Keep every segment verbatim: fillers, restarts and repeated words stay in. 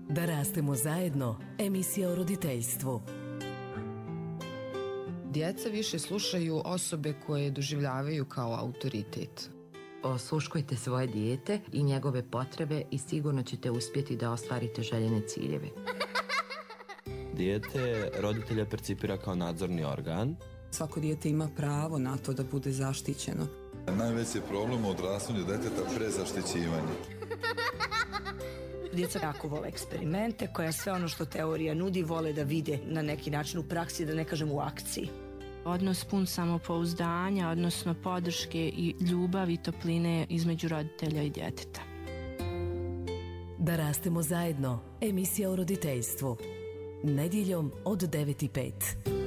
Da rastemo zajedno, emisija o roditeljstvu. Djeca više slušaju osobe koje doživljavaju kao autoritet. Osluškujte svoje dijete i njegove potrebe i sigurno ćete uspjeti da ostvarite željene ciljeve. Dijete roditelja percipira kao nadzorni organ. Svako dijete ima pravo na to da bude zaštićeno. Najveći problem u odrastanju djeteta prezaštićivanje. Djeca jako vole eksperimente, koja sve ono što teorija nudi vole da vide na neki način u praksi, da ne kažem u akciji. Odnos pun samopouzdanja, odnosno podrške i ljubavi i topline između roditelja i djeteta. Da rastemo zajedno, emisija o roditeljstvu. Nedjeljom od devet i pet.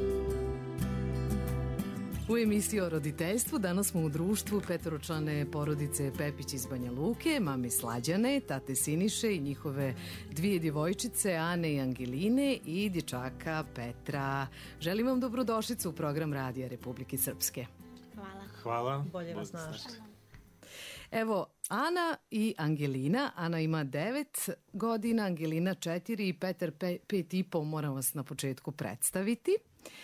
U emisiji o roditeljstvu danas smo u društvu petoročlane porodice Pepić iz Banja Luke, mame Slađane, tate Siniše i njihove dvije djevojčice Ane i Angeline i dječaka Petra. Želim vam dobrodošlicu u program Radija Republike Srpske. Hvala. Hvala. Bolje vas našli. Evo, Ana i Angelina. Ana ima devet godina, Angelina četiri i Petar pe, pet i pol, moram vas na početku predstaviti.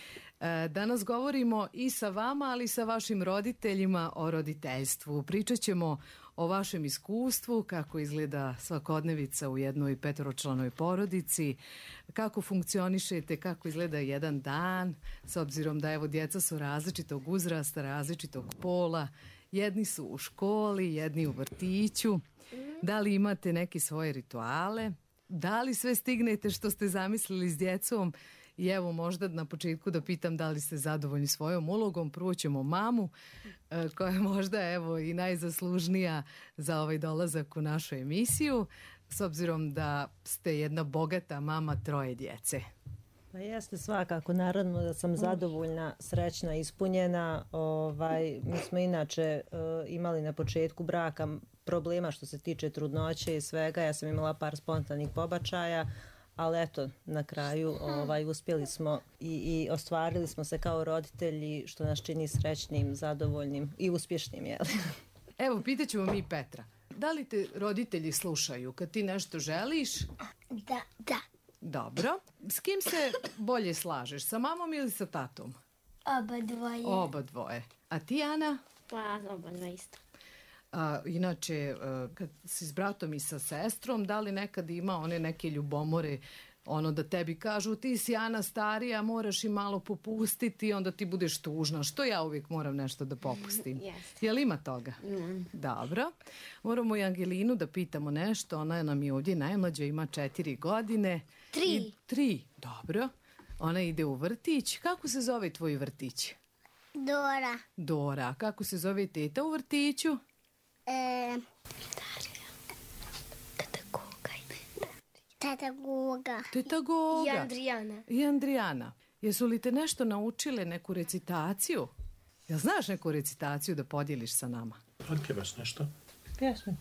Danas govorimo i sa vama, ali i sa vašim roditeljima o roditeljstvu. Pričat ćemo o vašem iskustvu, kako izgleda svakodnevica u jednoj petoročlanoj porodici, kako funkcionišete, kako izgleda jedan dan, s obzirom da evo djeca su različitog uzrasta, različitog pola, jedni su u školi, jedni u vrtiću. Da li imate neke svoje rituale? Da li sve stignete što ste zamislili s djecom? I evo možda na početku da pitam da li ste zadovoljni svojom ulogom. Prvo ćemo mamu, koja je možda evo i najzaslužnija za ovaj dolazak u našu emisiju, s obzirom da ste jedna bogata mama troje djece. Pa jeste svakako, naravno da sam zadovoljna, srećna, ispunjena. Ovaj, mi smo inače uh, imali na početku braka problema što se tiče trudnoće i svega. Ja sam imala par spontanih pobačaja, ali eto, na kraju ovaj, uspjeli smo i, i ostvarili smo se kao roditelji, što nas čini srećnim, zadovoljnim i uspješnim. Jel? Evo, pitat ćemo mi Petra. Da li te roditelji slušaju kad ti nešto želiš? Da, da. Dobro. S kim se bolje slažeš? Sa mamom ili sa tatom? Oba dvoje. Oba dvoje. A ti, Ana? Pa, oba dvoje isto. A, inače, kad si s bratom i sa sestrom, da li nekad ima one neke ljubomore, ono da tebi kažu ti si Ana starija, moraš i malo popustiti, onda ti budeš tužna, što ja uvijek moram nešto da popustim. Yes. Jel ima toga? Mm. Dobro. Moramo i Angelinu da pitamo nešto, ona nam je ovdje najmlađa, ima četiri godine. Tri. I, tri, dobro. Ona ide u vrtić. Kako se zove tvoj vrtić? Dora. Dora. Kako se zove teta u vrtiću? E, Teta Goga. Teta Goga. Teta Goga. I Andrijana. I Andrijana. Jesu li te nešto naučile, neku recitaciju? Jel znaš neku recitaciju da podijeliš sa nama? Otpjevaš nešto? Pjesmicu.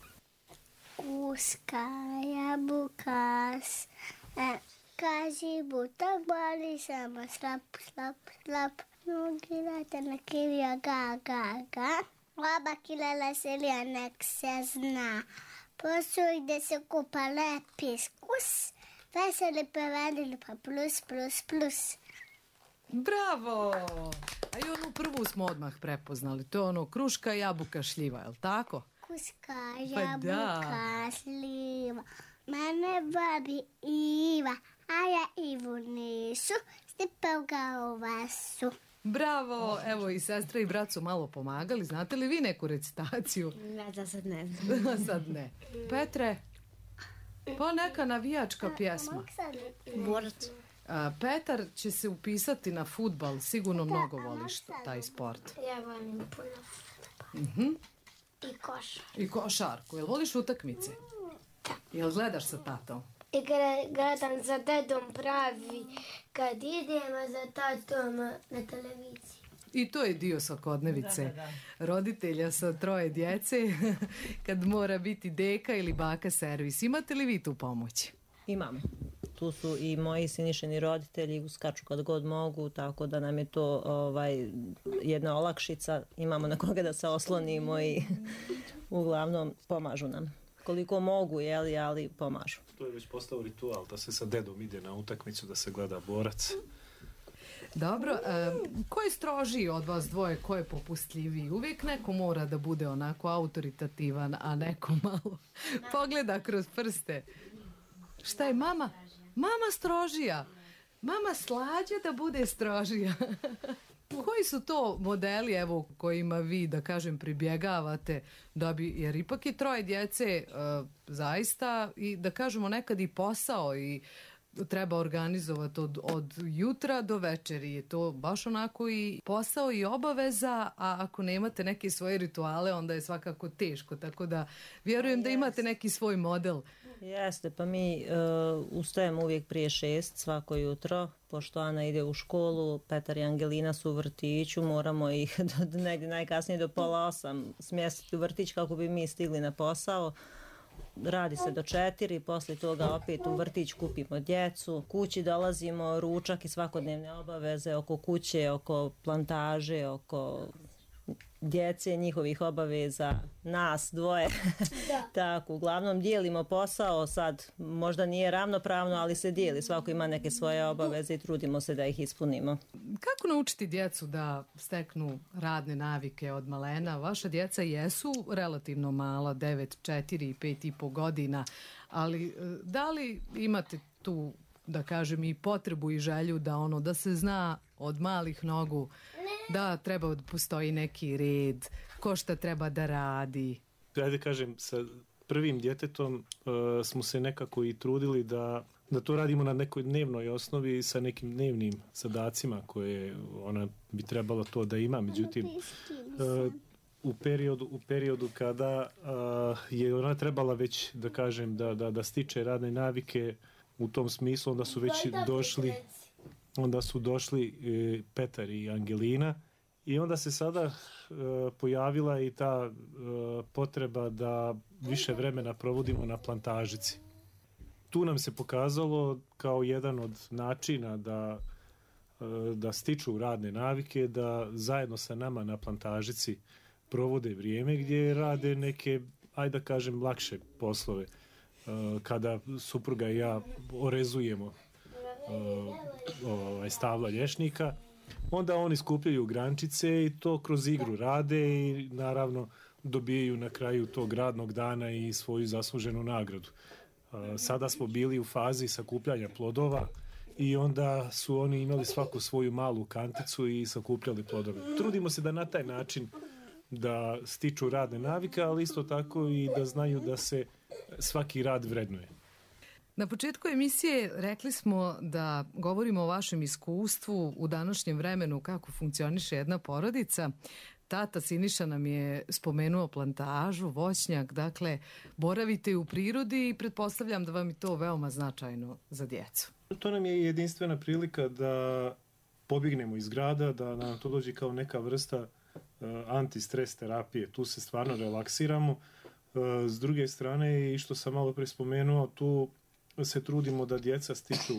Kuska, jabuka, e, kaži butak, boli samo slap, slap, slap. Nogi lete na kirja, ga, ga, ga. Oba kilela selija, nek se zna. Posuj gdje se kupa lepi skus. Veseli povedili pa plus, plus, plus. Bravo! A i onu prvu smo odmah prepoznali. To je ono kruška, jabuka, šljiva, je li tako? Kuska, Pa jabuka, da. šljiva. Mene babi Iva, a ja Ivu nisu. Stipao ga u vasu. Bravo! Evo i sestra i brat su malo pomagali. Znate li vi neku recitaciju? Ja za sad ne znam. Sad ne. Petre? Pa neka navijačka pjesma. Borac. A, Petar će se upisati na fudbal. Sigurno mnogo voliš taj sport. Ja volim puno fudbal. Uh-huh. I košar. I košarku. Jel voliš utakmice? Da. Jel gledaš sa tatom? I gledam za dedom pravi kad idemo, za tatom na televiziji. I to je dio svakodnevice. Da, da, da. Roditelja sa troje djece kad mora biti deka ili baka servis. Imate li vi tu pomoć? Imamo. Tu su i moji Sinišeni roditelji, uskaču kad god mogu, tako da nam je to ovaj, jedna olakšica. Imamo na koga da se oslonimo i uglavnom pomažu nam. koliko mogu, jeli, ali pomažu. To je već postao ritual, da se sa dedom ide na utakmicu, da se gleda borac. Dobro, e, ko je strožiji od vas dvoje, ko je popustljiviji? Uvijek neko mora da bude onako autoritativan, a neko malo pogleda kroz prste. Šta je mama? Mama strožija. Mama slađa da bude strožija. Koji su to modeli, evo, kojima vi, da kažem, pribjegavate, da bi, jer ipak je troje djece uh, zaista, i da kažemo nekad i posao i treba organizovati od, od jutra do večeri. Je to baš onako i posao i obaveza, a ako nemate neke svoje rituale, onda je svakako teško. Tako da vjerujem da imate neki svoj model. Jeste, pa mi uh, ustajemo uvijek prije šest svako jutro, pošto Ana ide u školu, Petar i Angelina su u vrtiću, moramo ih do, negdje najkasnije do pola osam smjestiti u vrtić kako bi mi stigli na posao. Radi se do četiri, poslije toga opet u vrtić kupimo djecu, kući dolazimo, ručak i svakodnevne obaveze oko kuće, oko plantaže, oko djece, njihovih obaveza, nas dvoje. Tako, uglavnom dijelimo posao, sad možda nije ravnopravno, ali se dijeli, svako ima neke svoje obaveze i trudimo se da ih ispunimo. Kako naučiti djecu da steknu radne navike od malena? Vaša djeca jesu relativno mala, devet, četiri i pet i po godina, ali da li imate tu, da kažem, i potrebu i želju da ono da se zna od malih nogu da treba da postoji neki red, ko šta treba da radi? Ajde kažem, sa prvim djetetom uh, smo se nekako i trudili da, da to radimo na nekoj dnevnoj osnovi sa nekim dnevnim zadacima koje ona bi trebala to da ima. Međutim, uh, u periodu, u periodu kada uh, je ona trebala već, da kažem, da, da, da stiče radne navike u tom smislu, onda su već došli onda su došli e, Petar i Angelina i onda se sada e, pojavila i ta e, potreba da više vremena provodimo na plantažici. Tu nam se pokazalo kao jedan od načina da, e, da stiču radne navike, da zajedno sa nama na plantažici provode vrijeme gdje rade neke, ajde da kažem, lakše poslove. E, kada supruga i ja orezujemo ovaj stabla lješnika, onda oni skupljaju grančice i to kroz igru rade i naravno dobijaju na kraju tog radnog dana i svoju zasluženu nagradu. Sada smo bili u fazi sakupljanja plodova i onda su oni imali svaku svoju malu kanticu i sakupljali plodove. Trudimo se da na taj način da stiču radne navike, ali isto tako i da znaju da se svaki rad vrednuje. Na početku emisije rekli smo da govorimo o vašem iskustvu u današnjem vremenu kako funkcioniše jedna porodica. Tata Siniša nam je spomenuo plantažu, voćnjak, dakle boravite u prirodi i pretpostavljam da vam je to veoma značajno za djecu. To nam je jedinstvena prilika da pobjegnemo iz grada, da nam to dođe kao neka vrsta uh, antistres terapije. Tu se stvarno relaksiramo. Uh, s druge strane, i što sam malo pre spomenuo, tu se trudimo da djeca stiču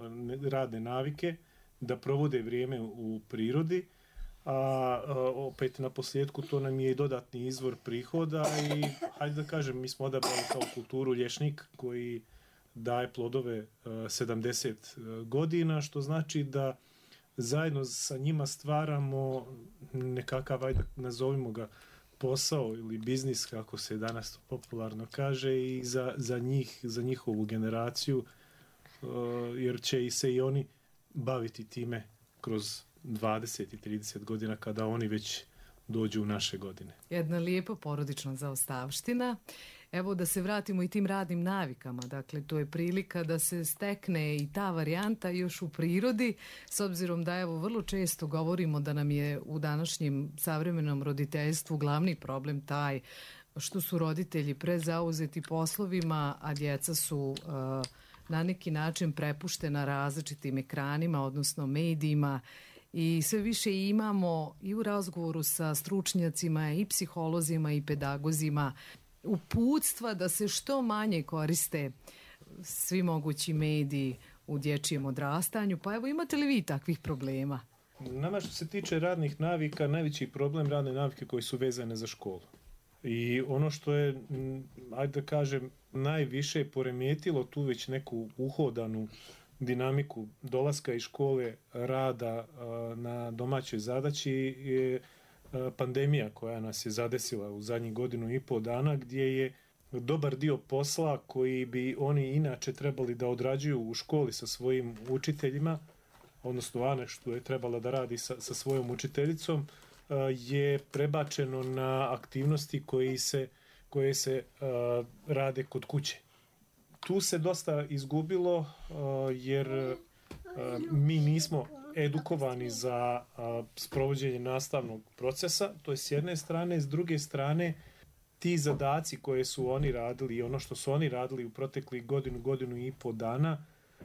radne navike, da provode vrijeme u prirodi, a, a opet na posljedku to nam je i dodatni izvor prihoda i, hajde da kažem, mi smo odabrali kao kulturu lješnik koji daje plodove a, sedamdeset godina, što znači da zajedno sa njima stvaramo nekakav, ajde nazovimo ga, posao ili biznis, kako se danas popularno kaže, i za, za njih, za njihovu generaciju, uh, jer će se i oni baviti time kroz dvadeset i trideset godina kada oni već dođu u naše godine. Jedna lijepa porodična zaostavština. Evo da se vratimo i tim radnim navikama. Dakle, to je prilika da se stekne i ta varijanta još u prirodi, s obzirom da evo vrlo često govorimo da nam je u današnjem savremenom roditeljstvu glavni problem taj što su roditelji prezauzeti poslovima, a djeca su uh, na neki način prepuštena različitim ekranima, odnosno medijima. I sve više imamo i u razgovoru sa stručnjacima i psiholozima i pedagozima uputstva da se što manje koriste svi mogući mediji u dječjem odrastanju. Pa evo, imate li vi takvih problema? Nama što se tiče radnih navika, najveći problem radne navike koje su vezane za školu. I ono što je, ajde da kažem, najviše poremetilo tu već neku uhodanu dinamiku dolaska iz škole, rada na domaćoj zadaći je pandemija koja nas je zadesila u zadnjih godinu i pol dana, gdje je dobar dio posla koji bi oni inače trebali da odrađuju u školi sa svojim učiteljima, odnosno Ana što je trebala da radi sa, sa svojom učiteljicom, je prebačeno na aktivnosti koji se, koje se uh, rade kod kuće. Tu se dosta izgubilo uh, jer uh, mi nismo edukovani za uh, sprovođenje nastavnog procesa, to je s jedne strane, s druge strane ti zadaci koje su oni radili i ono što su oni radili u proteklih godinu, godinu i pol dana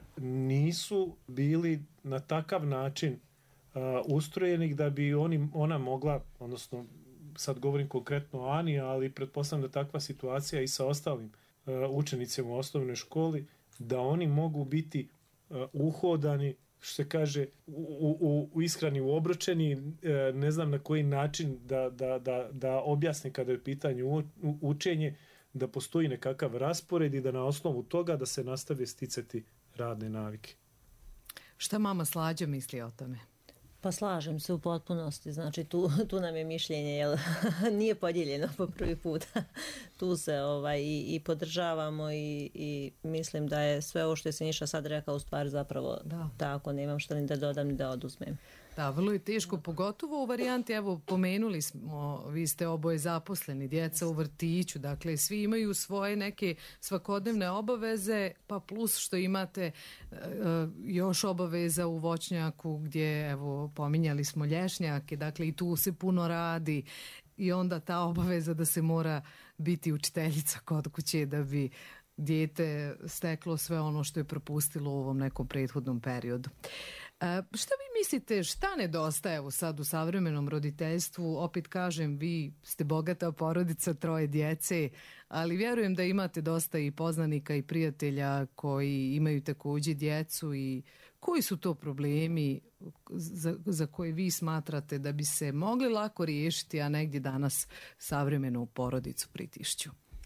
nisu bili na takav način uh, ustrojenih da bi oni, ona mogla, odnosno sad govorim konkretno o Ani, ali pretpostavljam da takva situacija i sa ostalim uh, učenicima u osnovnoj školi, da oni mogu biti uh, uhodani, što se kaže, u, u, u ishrani, u obručeni, uh, ne znam na koji način da, da, da, da objasni kada je u pitanju učenje, da postoji nekakav raspored i da na osnovu toga da se nastave sticati radne navike. Šta mama Slađa misli o tome? Pa slažem se u potpunosti, znači tu, tu nam je mišljenje, jel, nije podijeljeno po prvi put. Tu se ovaj, i, i podržavamo i, i mislim da je sve ovo što je Siniša sad rekao u stvari zapravo da. Tako, nemam što ni da dodam ni da oduzmem. Da, vrlo je teško, pogotovo u varijanti, evo, pomenuli smo, vi ste oboje zaposleni, djeca u vrtiću, dakle, svi imaju svoje neke svakodnevne obaveze, pa plus što imate uh, još obaveza u voćnjaku gdje, evo, pominjali smo lješnjake, dakle, i tu se puno radi i onda ta obaveza da se mora biti učiteljica kod kuće da bi dijete steklo sve ono što je propustilo u ovom nekom prethodnom periodu. E, šta vi mislite, šta nedostaje evo sad u savremenom roditeljstvu? Opet kažem, vi ste bogata porodica, troje djece, ali vjerujem da imate dosta i poznanika i prijatelja koji imaju također djecu i koji su to problemi za, za koje vi smatrate da bi se mogli lako riješiti, a negdje danas savremenu porodicu pritišću?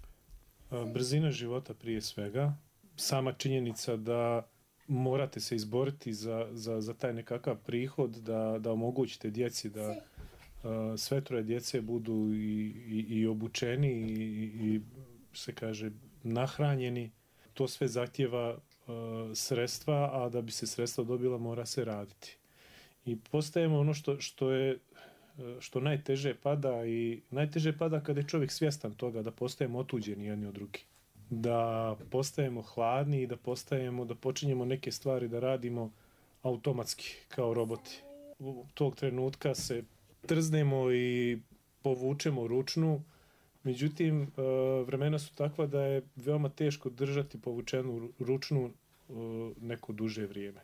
Brzina života prije svega, sama činjenica da morate se izboriti za, za, za taj nekakav prihod, da, da omogućite djeci da uh, sve troje djece budu i, i, i obučeni i, i se kaže nahranjeni. To sve zahtjeva uh, sredstva, a da bi se sredstva dobila mora se raditi. I postajemo ono što, što je što najteže pada i najteže pada kada je čovjek svjestan toga da postajemo otuđeni jedni od drugih. Da postajemo hladni i da postajemo, da počinjemo neke stvari da radimo automatski kao roboti. U tog trenutka se trznemo i povučemo ručnu, međutim vremena su takva da je veoma teško držati povučenu ručnu neko duže vrijeme.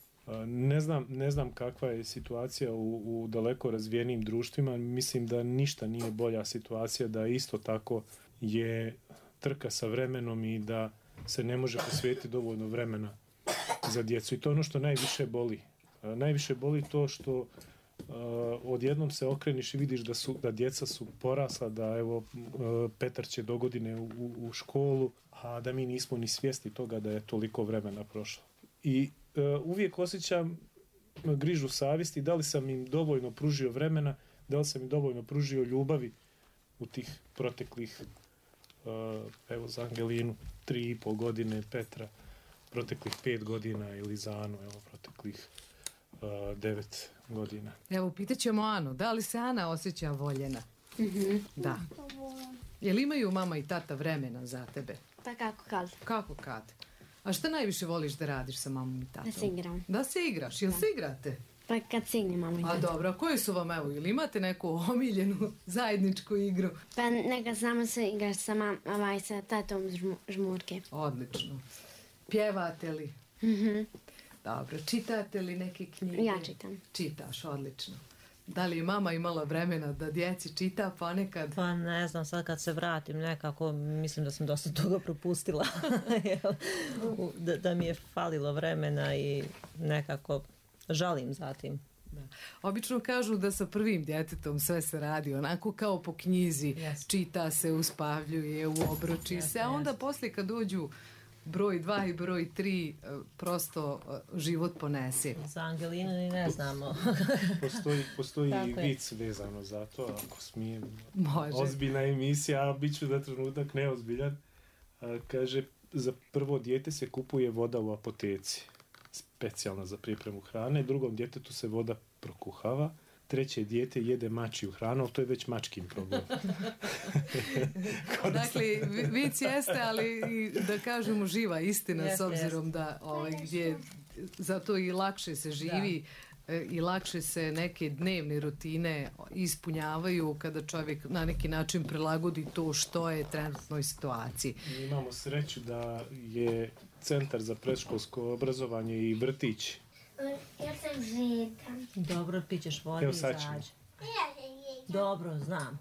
Ne znam, ne znam kakva je situacija u, u daleko razvijenim društvima. Mislim da ništa nije bolja situacija, da isto tako je trka sa vremenom i da se ne može posvetiti dovoljno vremena za djecu. I to je ono što najviše boli. Najviše boli to što uh, odjednom se okreniš i vidiš da, su, da djeca su porasla, da evo uh, Petar će do godine u, u školu, a da mi nismo ni svjesni toga da je toliko vremena prošlo. I Uh, uvijek osjećam grižu savjesti, da li sam im dovoljno pružio vremena, da li sam im dovoljno pružio ljubavi u tih proteklih, uh, evo za Angelinu, tri i pol godine, Petra, proteklih pet godina ili za Anu, evo proteklih uh, devet godina. Evo, pitat ćemo Anu, da li se Ana osjeća voljena? Mm-hmm. Da. Jel imaju mama i tata vremena za tebe? Pa kako kad? Kako kad? A šta najviše voliš da radiš sa mamom i tatom? Da se igram. Da se igraš? Jel se igrate? Pa kad se igram mamom i tatom. A dobro, a koji su vam, evo, ili imate neku omiljenu zajedničku igru? Pa neka samo se igraš sa mamom i sa tatom žmu, žmurke. Odlično. Pjevate li? Mhm. Dobro, čitate li neke knjige? Ja čitam. Čitaš, odlično. Da li je mama imala vremena da djeci čita ponekad? Pa ne znam, sad kad se vratim nekako, mislim da sam dosta toga propustila. da, da mi je falilo vremena i nekako žalim za tim. Da. Obično kažu da sa prvim djetetom sve se radi onako kao po knjizi, yes. čita se, uspavljuje, uobroči yes, se, a onda yes. poslije kad dođu broj dva i broj tri, prosto život ponese. Za Angelinu ni ne znamo. Postoji, postoji vic vezano za to, ako smijem. Može. Ozbiljna emisija, a bit ću za trenutak neozbiljan. A, kaže, za prvo dijete se kupuje voda u apoteci, specijalna za pripremu hrane, drugom djetetu se voda prokuhava, treće dijete jede mačiju hranu, ali to je već mačkin problem. Dakle, vic jeste, ali da kažemo živa istina, yes, s obzirom yes. da ovaj, gdje zato i lakše se živi da. i lakše se neke dnevne rutine ispunjavaju kada čovjek na neki način prilagodi to što je trenutnoj situaciji. Mi imamo sreću da je Centar za predškolsko obrazovanje i vrtić. Ja sam žetan. Dobro, pićeš vodi i izađe. Dobro, znam.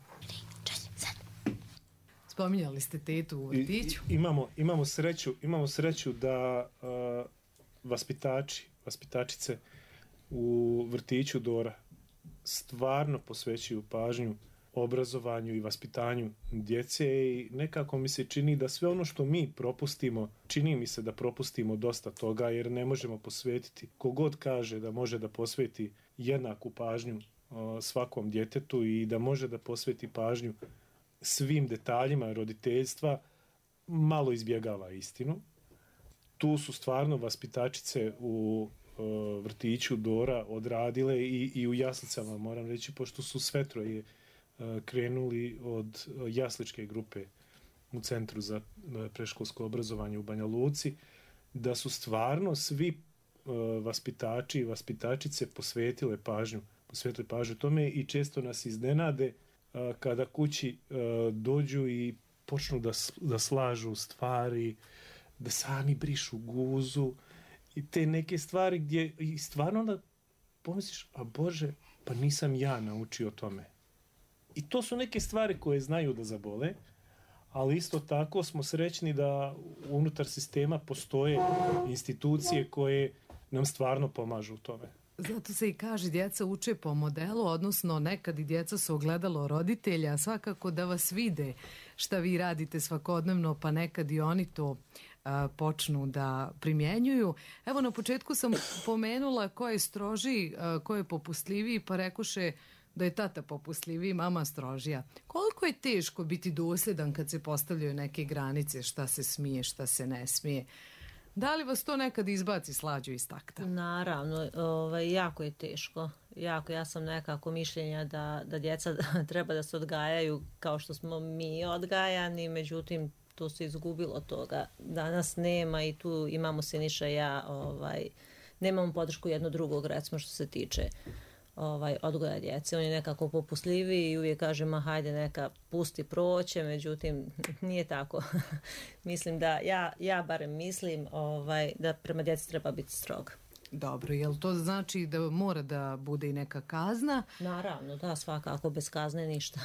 Spominjali ste tetu u vrtiću. I, imamo, imamo, sreću, imamo sreću da uh, vaspitači, vaspitačice u vrtiću Dora stvarno posvećuju pažnju obrazovanju i vaspitanju djece i nekako mi se čini da sve ono što mi propustimo, čini mi se da propustimo dosta toga jer ne možemo posvetiti. Kogod kaže da može da posveti jednaku pažnju o, svakom djetetu i da može da posveti pažnju svim detaljima roditeljstva, malo izbjegava istinu. Tu su stvarno vaspitačice u o, vrtiću Dora odradile i, i u jaslicama, moram reći, pošto su sve troje krenuli od jasličke grupe u Centru za predškolsko obrazovanje u Banja Luci, da su stvarno svi vaspitači i vaspitačice posvetile pažnju, posvetile pažnju tome i često nas iznenade kada kući dođu i počnu da, da slažu stvari, da sami brišu guzu i te neke stvari gdje i stvarno onda pomisliš, a Bože, pa nisam ja naučio tome. I to su neke stvari koje znaju da zabole, ali isto tako smo srećni da unutar sistema postoje institucije koje nam stvarno pomažu u tome. Zato se i kaže djeca uče po modelu, odnosno nekad i djeca su ogledalo roditelja, svakako da vas vide šta vi radite svakodnevno, pa nekad i oni to a, počnu da primjenjuju. Evo na početku sam pomenula ko je strožiji, a, ko je popustljiviji, pa rekoše da je tata popustljiviji, mama strožija. Koliko je teško biti dosljedan kad se postavljaju neke granice, šta se smije, šta se ne smije? Da li vas to nekad izbaci Slađu iz takta? Naravno, ovaj, jako je teško. Jako, ja sam nekako mišljenja da, da djeca treba da se odgajaju kao što smo mi odgajani, međutim, to se izgubilo toga. Danas nema i tu imamo Siniša i ja, ovaj, nemamo podršku jedno drugog, recimo što se tiče ovaj, odgoja djece. On je nekako popustljiviji i uvijek kaže, ma hajde neka pusti proće, međutim nije tako. Mislim da, ja, ja barem mislim ovaj, da prema djeci treba biti strog. Dobro, jel to znači da mora da bude i neka kazna? Naravno, da, svakako, bez kazne ništa.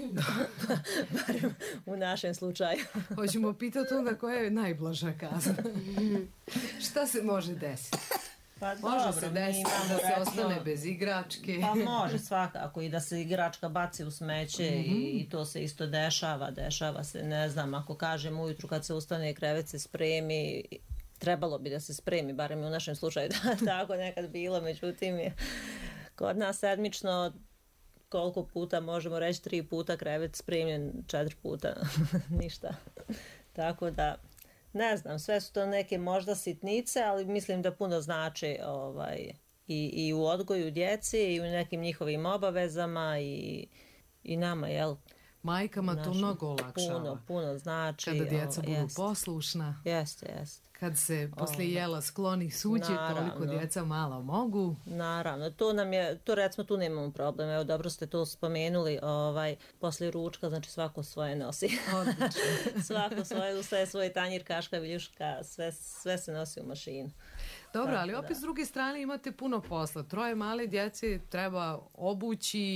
Barem u našem slučaju. Hoćemo pitati onda koja je najblaža kazna. Šta se može desiti? Pa može dobro, se desiti da se recimo, ostane bez igračke. Pa može svakako i da se igračka baci u smeće mm-hmm. i, i to se isto dešava. Dešava se, ne znam, ako kažem ujutru kad se ustane krevet se spremi, trebalo bi da se spremi, barem u našem slučaju da tako nekad bilo, međutim je kod nas sedmično koliko puta možemo reći, tri puta krevet spremljen, četiri puta ništa. Tako da ne znam, sve su to neke možda sitnice, ali mislim da puno znači ovaj, i, i u odgoju djeci i u nekim njihovim obavezama i, i nama, jel? Majkama znači, to mnogo olakšava. Puno, puno znači. Kada djeca o, budu jest. poslušna. Jeste, jeste. Kad se poslije jela skloni suđe, koliko djeca malo mogu. Naravno, to nam je, to recimo tu nemamo problem. Evo, dobro ste to spomenuli, ovaj, poslije ručka, znači svako svoje nosi. Svako svoje, ustaje svoj tanjir, kaška, viljuška, sve, sve se nosi u mašinu. Dobro, ali opet da. S druge strane imate puno posla. Troje male djece treba obući,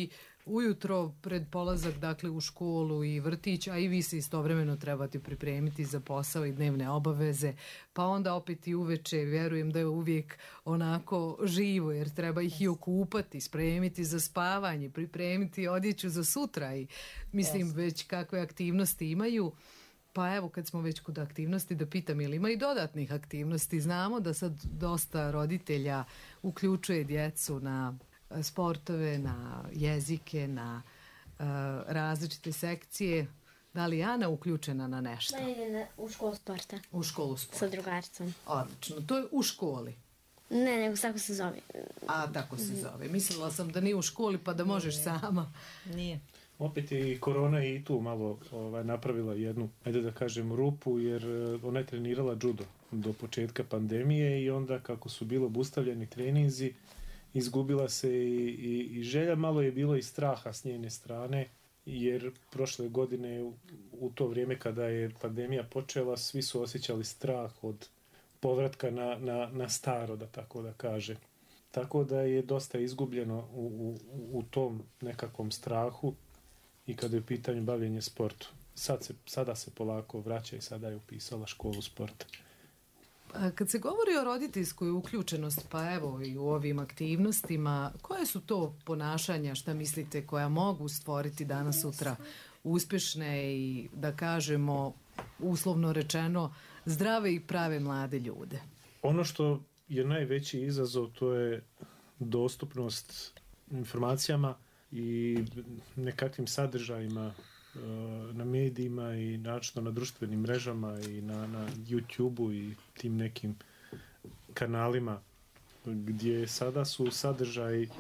ujutro pred polazak dakle u školu i vrtić, a i vi se istovremeno trebate pripremiti za posao i dnevne obaveze, pa onda opet i uveče, vjerujem da je uvijek onako živo jer treba ih i okupati, spremiti za spavanje, pripremiti odjeću za sutra i mislim yes. već kakve aktivnosti imaju. Pa evo kad smo već kod aktivnosti da pitam ili ima i dodatnih aktivnosti. Znamo da sad dosta roditelja uključuje djecu na sportove, na jezike, na uh, različite sekcije. Da li je Ana uključena na nešto? Da, ide u školu sporta. U školu sporta. Sa drugaricom. Odlično. To je u školi? Ne, nego tako se zove. A, tako se zove. Mislila sam da nije u školi pa da možeš sama. Nije. Opet je i korona i tu malo ovaj, napravila jednu, ajde da kažem, rupu, jer ona je trenirala judo do početka pandemije i onda kako su bilo obustavljeni treninzi, izgubila se i, i, i želja, malo je bilo i straha s njene strane, jer prošle godine u, u to vrijeme kada je pandemija počela, svi su osjećali strah od povratka na, na, na staro, da tako da kaže. Tako da je dosta izgubljeno u, u, u tom nekakvom strahu i kada je u pitanju bavljenje sportom. Sad se, sada se polako vraća i sada je upisala školu sporta. Kad se govori o roditeljskoj uključenosti, pa evo i u ovim aktivnostima, koje su to ponašanja, šta mislite, koja mogu stvoriti danas sutra uspješne i da kažemo, uslovno rečeno, zdrave i prave mlade ljude? Ono što je najveći izazov, to je dostupnost informacijama i nekakvim sadržajima na medijima i načinu na društvenim mrežama i na, na YouTube-u i tim nekim kanalima gdje sada su sadržaji e,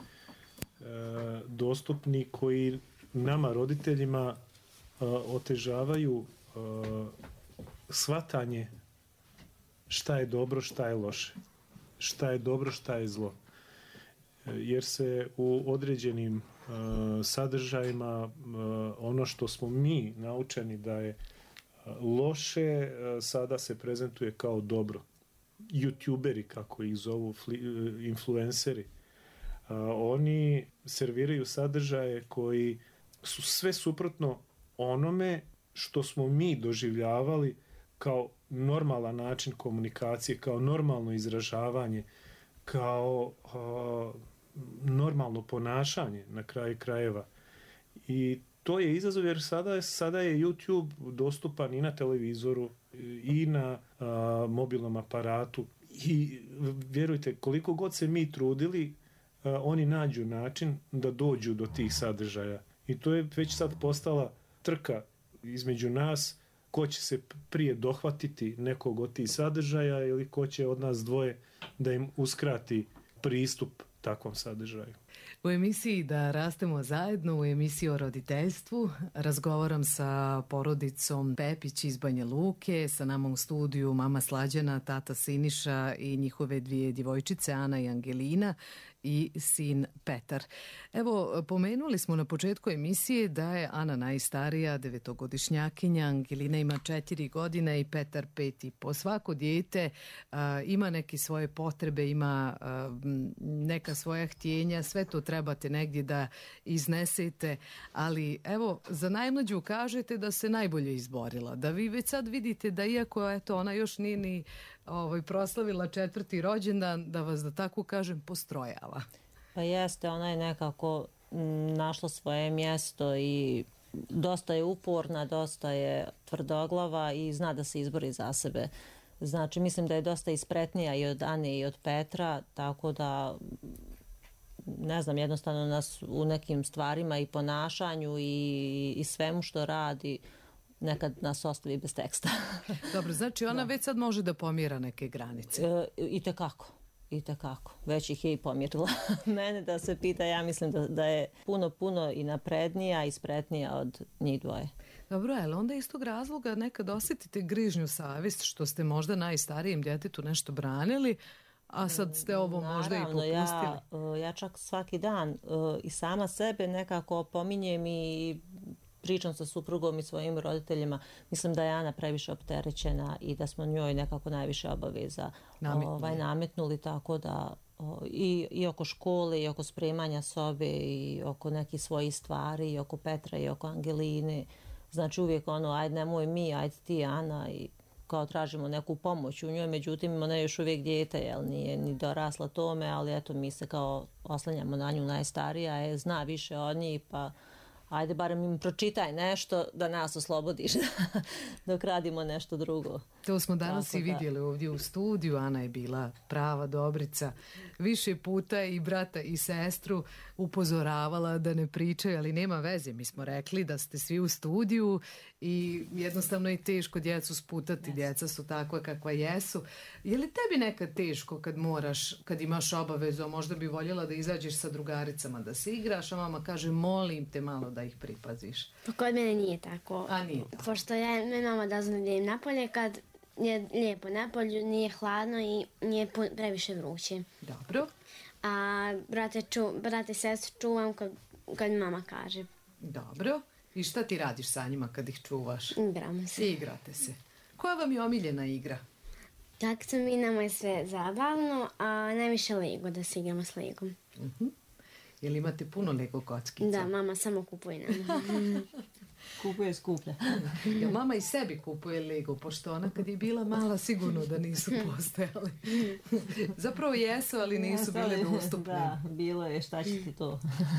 dostupni koji nama roditeljima e, otežavaju e, shvatanje šta je dobro, šta je loše, šta je dobro, šta je zlo. E, jer se u određenim sadržajima ono što smo mi naučeni da je loše sada se prezentuje kao dobro. YouTuberi, kako ih zovu, influenceri, oni serviraju sadržaje koji su sve suprotno onome što smo mi doživljavali kao normalan način komunikacije, kao normalno izražavanje, kao normalno ponašanje na kraju krajeva. I to je izazov jer sada, sada je YouTube dostupan i na televizoru i na a, mobilnom aparatu i vjerujte koliko god se mi trudili a, oni nađu način da dođu do tih sadržaja. I to je već sad postala trka između nas ko će se prije dohvatiti nekog od tih sadržaja ili ko će od nas dvoje da im uskrati pristup takvom sadržaju. U emisiji Da rastemo zajedno, u emisiji o roditeljstvu, razgovaram sa porodicom Pepić iz Banja Luke, sa nama u studiju mama Slađana, tata Siniša i njihove dvije djevojčice, Ana i Angelina, i sin Petar. Evo, pomenuli smo na početku emisije da je Ana najstarija, devetogodišnjakinja, Angelina ima četiri godine i Petar pet i po. Svako dijete a, ima neke svoje potrebe, ima a, neka svoja htjenja, sve to trebate negdje da iznesete, ali evo, za najmlađu kažete da se najbolje izborila, da vi već sad vidite da iako eto, ona još nije ni ovaj, proslavila četvrti rođendan, da vas da tako kažem postrojava. Pa jeste, ona je nekako našla svoje mjesto i dosta je uporna, dosta je tvrdoglava i zna da se izbori za sebe. Znači, mislim da je dosta ispretnija i od Ane i od Petra, tako da ne znam, jednostavno nas u nekim stvarima i ponašanju i, i svemu što radi nekad nas ostavi bez teksta. Dobro, znači ona da. Već sad može da pomjera neke granice. E, I tekako. I tekako. Već ih je i pomjerila. Mene da se pita, ja mislim da, da je puno, puno i naprednija i spretnija od njih dvoje. Dobro, ali onda iz tog razloga nekad osjetite grižnju savjest što ste možda najstarijem djetetu nešto branili, a sad ste ovo možda Naravno, i popustili. Ja, ja čak svaki dan i sama sebe nekako opominjem i pričam sa suprugom i svojim roditeljima. Mislim da je Ana previše opterećena i da smo njoj nekako najviše obaveza nametnuli, ovaj, nametnuli tako da o, i, i oko škole, i oko spremanja sobe, i oko nekih svojih stvari, i oko Petra, i oko Angeline. Znači uvijek ono, ajde nemoj mi, ajde ti Ana, i kao tražimo neku pomoć u njoj, međutim ona je još uvijek dijete, jel, nije ni dorasla tome, ali eto mi se kao oslanjamo na nju, najstarija je, zna više od njih, pa ajde barem im pročitaj nešto da nas oslobodiš dok radimo nešto drugo. To smo danas Tako i vidjeli da. Ovdje u studiju. Ana je bila prava dobrica. Više puta i brata i sestru upozoravala da ne pričaju, ali nema veze. Mi smo rekli da ste svi u studiju i jednostavno je teško djecu sputati. Yes. Djeca su takva kakva jesu. Je li tebi nekad teško kad moraš, kad imaš obavezu, a možda bi voljela da izađeš sa drugaricama da se igraš, a mama kaže molim te malo da ih pripaziš? Pa kod mene nije tako. A nije tako. Pošto ja, me mama dozvoli da idem napolje kad je lijepo napolju, nije hladno i nije previše vruće. Dobro. A brate, ču, brate i sestru čuvam kad, kad mama kaže. Dobro. I šta ti radiš sa njima kad ih čuvaš? Igramo se. Igrate se. Koja vam je omiljena igra? Tako su mi, nama je sve zabavno, a najviše Lego, da se igramo s Legom. Uh-huh. Jel imate puno Lego kockica? Da, mama samo kupuje nama. Kupuje skuplja. Ja, mama i sebi kupuje Lego, pošto ona kad je bila mala sigurno da nisu postojali. Zapravo jesu, ali nisu bile dostupne. Da, bilo je, šta će ti to?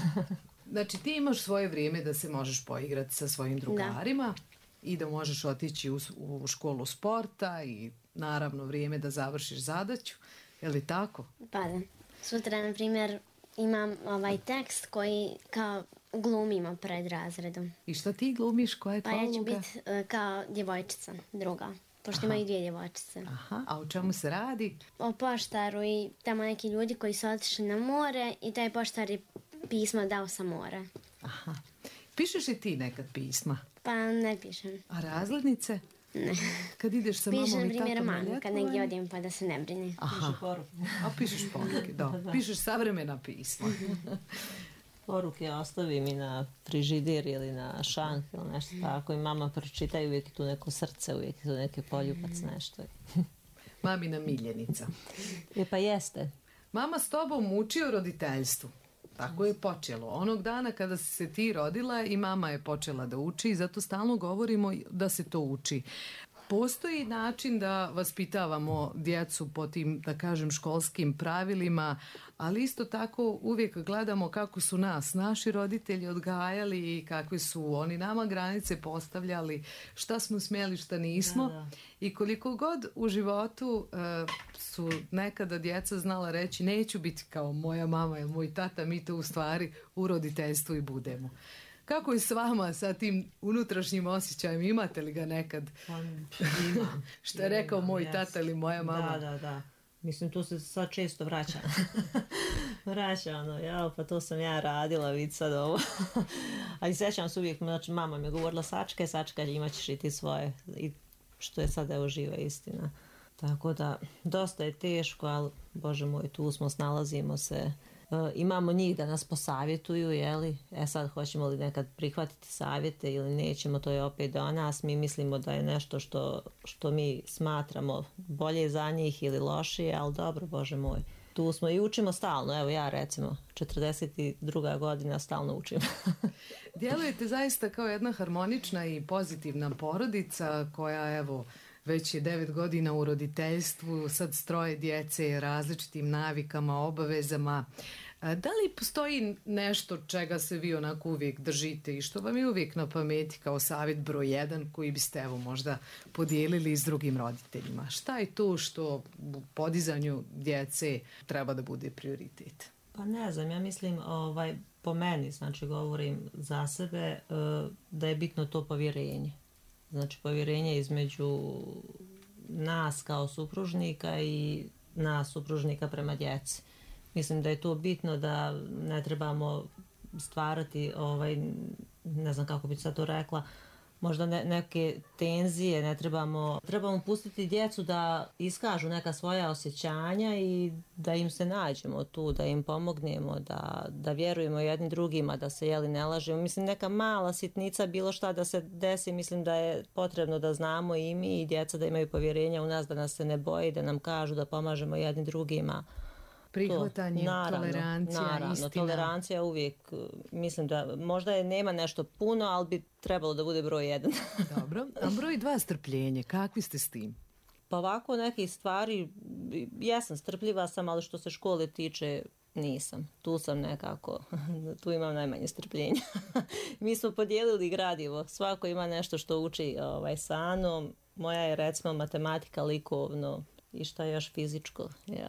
Znači ti imaš svoje vrijeme da se možeš poigrati sa svojim drugarima da. I da možeš otići u, u školu sporta i naravno vrijeme da završiš zadaću. Je li tako? Pa da. Sutra, na primjer, imam ovaj tekst koji kao glumimo pred razredom. I šta ti glumiš? Koja je tvoja uloga? uloga? Pa ja ću biti uh, kao djevojčica, druga. Pošto imaju dvije djevojčice. Aha, a o čemu se radi? O poštaru i tamo neki ljudi koji su otišli na more i taj poštar je pismo dao sa mora. Aha. Pišeš li ti nekad pisma? Pa ne pišem. A razglednice? Ne. Kad ideš sa mamom i tatom na ljetovanje? Pišem, na primjer, kad negdje odim pa da se ne brini. Aha. Pišu poruke. A pišeš poruke, da. da. Pišeš savremena pisma. Poruke ostavim i na frižider ili na šank ili nešto tako i mama pročita i uvijek tu neko srce, uvijek tu neke poljubac, nešto. Mamina miljenica. E pa jeste. Mama s tobom uči o roditeljstvu. Tako je počelo. Onog dana kada si se ti rodila i mama je počela da uči i zato stalno govorimo da se to uči. Postoji način da vaspitavamo djecu po tim, da kažem, školskim pravilima, ali isto tako uvijek gledamo kako su nas, naši roditelji odgajali i kakve su oni nama granice postavljali, šta smo smjeli, šta nismo. Da, da. I koliko god u životu uh, su nekada djeca znala reći neću biti kao moja mama ili moj tata, mi to u stvari u roditeljstvu i budemo. Kako je s vama sa tim unutrašnjim osjećajem? Imate li ga nekad? Imam. Što je rekao moj yes. tata ili moja mama? Da, da, da. Mislim, tu se sad često vraća. vraća ono, ja, pa to sam ja radila, vid sad ovo. Ali sjećam se uvijek, znači mama mi je govorila sačke, sačka, imat ćeš i ti svoje. I što je sad evo živa istina. Tako da, dosta je teško, ali Bože moj, tu smo, snalazimo se. Uh, imamo njih da nas posavjetuju, jeli? E sad, hoćemo li nekad prihvatiti savjete ili nećemo, to je opet do nas. Mi mislimo da je nešto što, što mi smatramo bolje za njih ili lošije, ali dobro, Bože moj. Tu smo i učimo stalno, evo ja recimo, četrdeset druga godina stalno učim. Djelujete zaista kao jedna harmonična i pozitivna porodica koja, evo, već je devet godina u roditeljstvu, sad stroje djece, različitim navikama, obavezama. Da li postoji nešto čega se vi onako uvijek držite i što vam je uvijek na pameti kao savjet broj jedan koji biste evo možda podijelili s drugim roditeljima? Šta je to što u podizanju djece treba da bude prioritet? Pa ne znam, ja mislim ovaj, po meni, znači govorim za sebe, da je bitno to povjerenje. Znači povjerenje između nas kao supružnika i nas supružnika prema djeci. Mislim da je to bitno da ne trebamo stvarati, ovaj, ne znam kako bi sad to rekla, možda ne, neke tenzije, ne trebamo, trebamo pustiti djecu da iskažu neka svoja osjećanja i da im se nađemo tu, da im pomognemo, da, da vjerujemo jednim drugima, da se jeli ne lažemo. Mislim neka mala sitnica, bilo šta da se desi, mislim da je potrebno da znamo i mi i djeca da imaju povjerenja u nas, da nas se ne boji, da nam kažu da pomažemo jednim drugima. Prihvatanje, to, naravno, tolerancija, naravno, istina. Tolerancija uvijek, mislim da možda je nema nešto puno, ali bi trebalo da bude broj jedan. Dobro, a broj dva strpljenje, kakvi ste s tim? Pa ovako nekih stvari, ja sam strpljiva sam, ali što se škole tiče nisam. Tu sam nekako, tu imam najmanje strpljenja. Mi smo podijelili gradivo, svako ima nešto što uči ovaj, sa Anom. Moja je recimo matematika, likovno i šta još fizičko. Jel?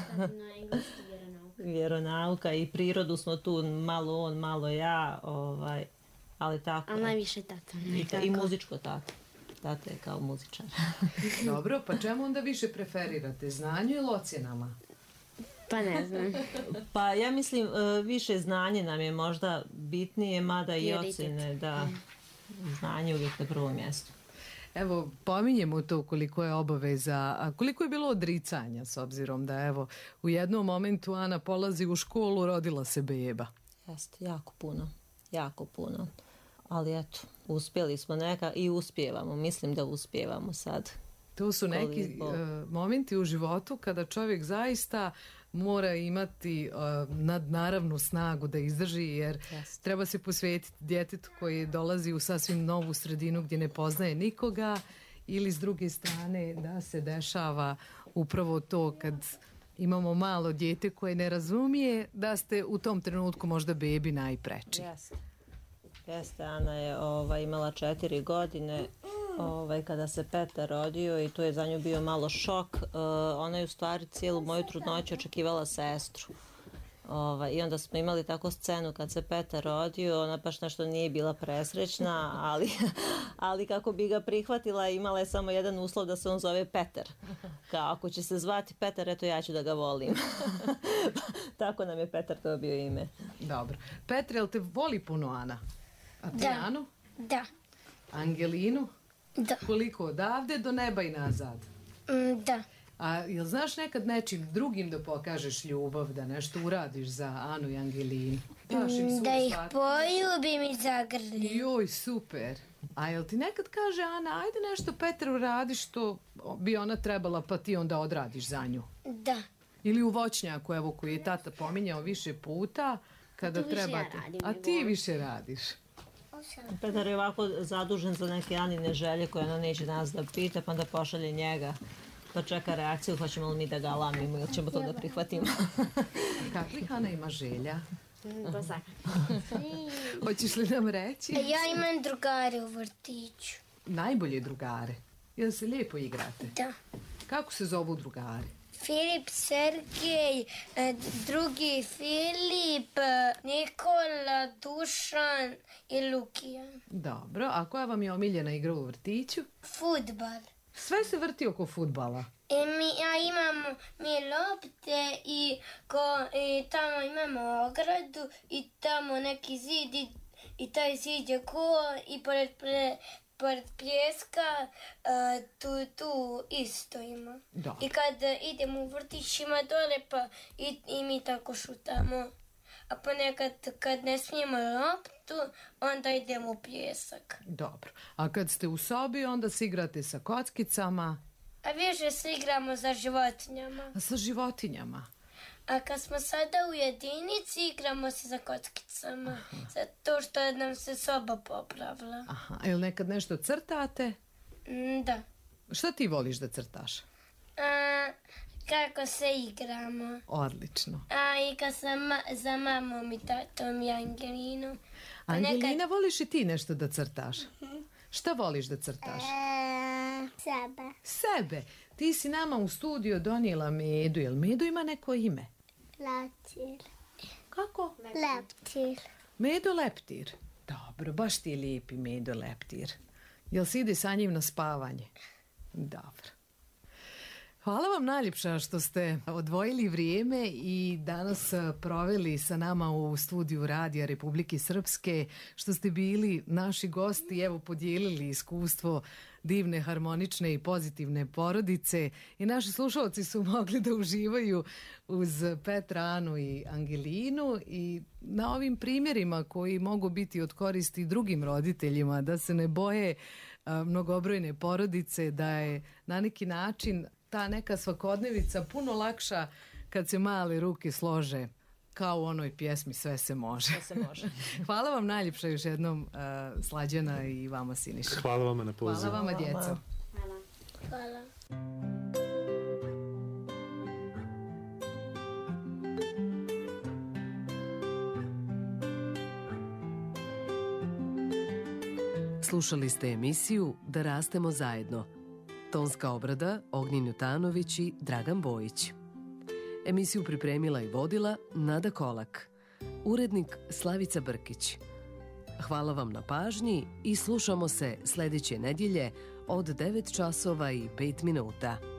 Vjeronauka i prirodu smo tu, malo on, malo ja, ovaj, ali tako. Ali najviše tata. I, ta, I muzičko tata. Tata je kao muzičar. Dobro, pa čemu onda više preferirate? Znanju ili ocjenama? Pa ne znam. Pa ja mislim više znanje nam je možda bitnije, mada i ocjene, da znanje uvijek na prvom mjestu. Evo, pominjemo to koliko je obaveza, a koliko je bilo odricanja s obzirom da evo u jednom momentu Ana polazi u školu, rodila se beba. Jeste, jako puno, jako puno. Ali eto, uspjeli smo neka i uspijevamo, mislim da uspijevamo sad. To su neki uh, momenti u životu kada čovjek zaista mora imati uh, nadnaravnu snagu da izdrži, jer yes. treba se posvetiti djetetu koji dolazi u sasvim novu sredinu gdje ne poznaje nikoga, ili s druge strane da se dešava upravo to kad imamo malo dijete koje ne razumije, da ste u tom trenutku možda bebi najpreči. Jeste. Jeste, Ana je ovaj, imala četiri godine ovaj, kada se Petar rodio i to je za nju bio malo šok. Uh, ona je u stvari cijelu moju trudnoću očekivala sestru. Ovaj, I onda smo imali tako scenu kad se Petar rodio, ona baš nešto nije bila presrećna, ali, ali kako bi ga prihvatila imala je samo jedan uslov da se on zove Petar. Kao ako će se zvati Petar, eto ja ću da ga volim. Tako nam je Petar dobio ime. Dobro. Petre, jel te voli puno Ana? A ti da. Anu? Da. Angelinu? Da. Koliko odavde do neba i nazad? Mm, da. A jel znaš nekad nečim drugim da pokažeš ljubav, da nešto uradiš za Anu i Angelinu? Mm, da ih poljubim i zagrlim. Joj, super. A jel ti nekad kaže Ana, ajde nešto Petru radi što bi ona trebala pa ti onda odradiš za nju? Da. Ili u voćnjaku, evo koji je tata pominjao više puta, kada trebate. Ja A ti više radiš. Petar je ovako zadužen za neke Anine želje koje ona neće nas da pita, pa da pošalje njega. Pa čeka reakciju, hoćemo li mi da ga lamimo ili ćemo to da prihvatimo. Kakvih Ana ima želja? Bozak. Hoćeš li nam reći? Ja imam drugare u vrtiću. Najbolje drugare. Jel se lijepo igrate? Da. Kako se zovu drugari? Filip, Sergej, drugi Filip, Nikola, Dušan i Lukija. Dobro, a koja vam je omiljena igra u vrtiću? Fudbal. Sve se vrti oko fudbala. I mi, ja imamo mi lopte i, ko, i tamo imamo ogradu i tamo neki zid i, i taj zid je gol i pored, pre, pored pljeska uh, tu, tu isto ima. Da. I kad idemo u vrtićima dole pa i, i mi tako šutamo. A ponekad kad ne smijemo loptu, onda idemo u pljesak. Dobro. A kad ste u sobi, onda se igrate sa kockicama? A više se igramo za životinjama. A sa životinjama? A kad smo sada u jedinici, igramo se za kockicama. Aha. Zato što nam se soba popravila. Aha. Jel nekad nešto crtate? Mm, da. Šta ti voliš da crtaš? A, kako se igramo. Odlično. A i kad sam ma- za mamom i tatom i Angelinom. Angelina, nekad... voliš i ti nešto da crtaš? Mm-hmm. Šta voliš da crtaš? E, sebe. Sebe? Ti si nama u studiju donijela Medu. Jel Medu ima neko ime? Leptir. Kako? Leptir. Medo Leptir. Dobro, baš ti je lijepi Medo Leptir. Jel si ide sa njim na spavanje? Dobro. Hvala vam najljepša što ste odvojili vrijeme i danas proveli sa nama u studiju Radija Republike Srpske, što ste bili naši gosti i evo podijelili iskustvo divne, harmonične i pozitivne porodice i naši slušalci su mogli da uživaju uz Petra, Anu i Angelinu i na ovim primjerima koji mogu biti od koristi drugim roditeljima, da se ne boje a, mnogobrojne porodice, da je na neki način ta neka svakodnevica puno lakša kad se male ruke slože, kao u onoj pjesmi Sve se može. Sve se može. Hvala vam najljepša još jednom, uh, Slađana i vama, Siniša. Hvala vama na pozivu. Hvala vama, djeco. Hvala. Hvala. Slušali ste emisiju Da rastemo zajedno. Tonska obrada Ognjen Jutanović i Dragan Bojić. Emisiju pripremila i vodila Nada Kolak. Urednik Slavica Brkić. Hvala vam na pažnji i slušamo se sljedeće nedjelje od devet časova i pet minuta.